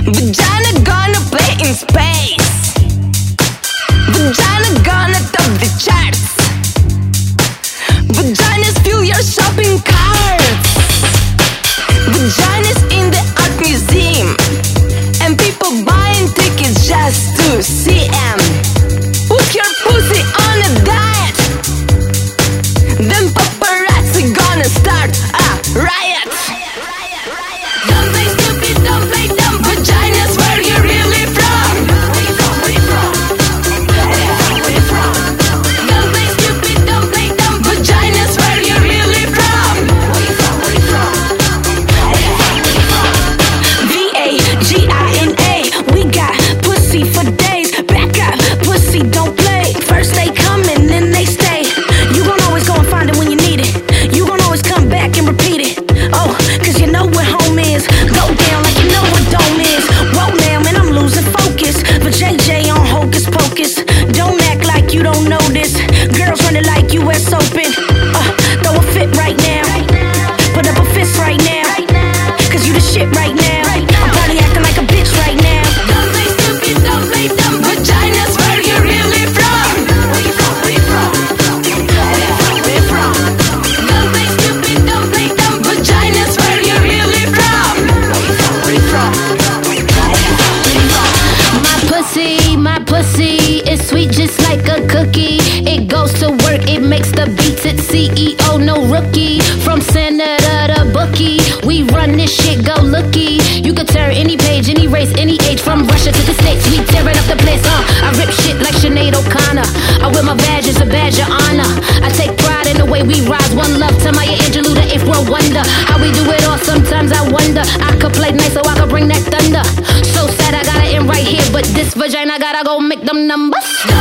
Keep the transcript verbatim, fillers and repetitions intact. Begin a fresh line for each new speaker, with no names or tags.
Vagina gonna play in space. Vagina gonna top the charts. Vaginas fill your shopping carts. Vaginas in the art museum, and people buying tickets just to see them. Put your pussy on a diet, then paparazzi gonna start a riot. Don't play stupid, don't play dumb. Vaginas, where you really from? Don't play stupid, don't play dumb. Vaginas, where you really from? V A G I N A, we got pussy for days. Back up, pussy don't play. First they come and then they stay. You gon' always go and find it when you need it. You gon' always come back and repeat it. Oh, cause you know where home is. Go down like you know where dome is. Whoa now, man, I'm losing focus. But J J on hocus pocus. Don't act like you don't know this. Girls running like U S Open. Uh, throw a fit right now. Put up a fist right now. Cause you the shit right now. I'm probably acting like a bitch right now. Don't play stupid, don't play dumb. Vaginas, where you really from? Where you from, where you from? Where you from? Don't play stupid, don't play dumb. Vaginas, where you really from? Where you from, where you from?
My pussy, my pussy is sweet just like a cookie. It goes to work, it makes the beats. It's C E O, no rookie. From senator to bookie, we run this shit, go looky. You could turn any page, any race, any age. From Russia to the States, we tearing up the place. Uh, I rip shit like Sinead O'Connor. I wear my badge as a badge of honor. I take pride in the way we rise. One love to Maya Angelou, the eighth world wonder. How we do it all, sometimes I wonder. I could play nice so I could bring that thunder. So sad I gotta end right here, but this vagina gotta go make them numbers.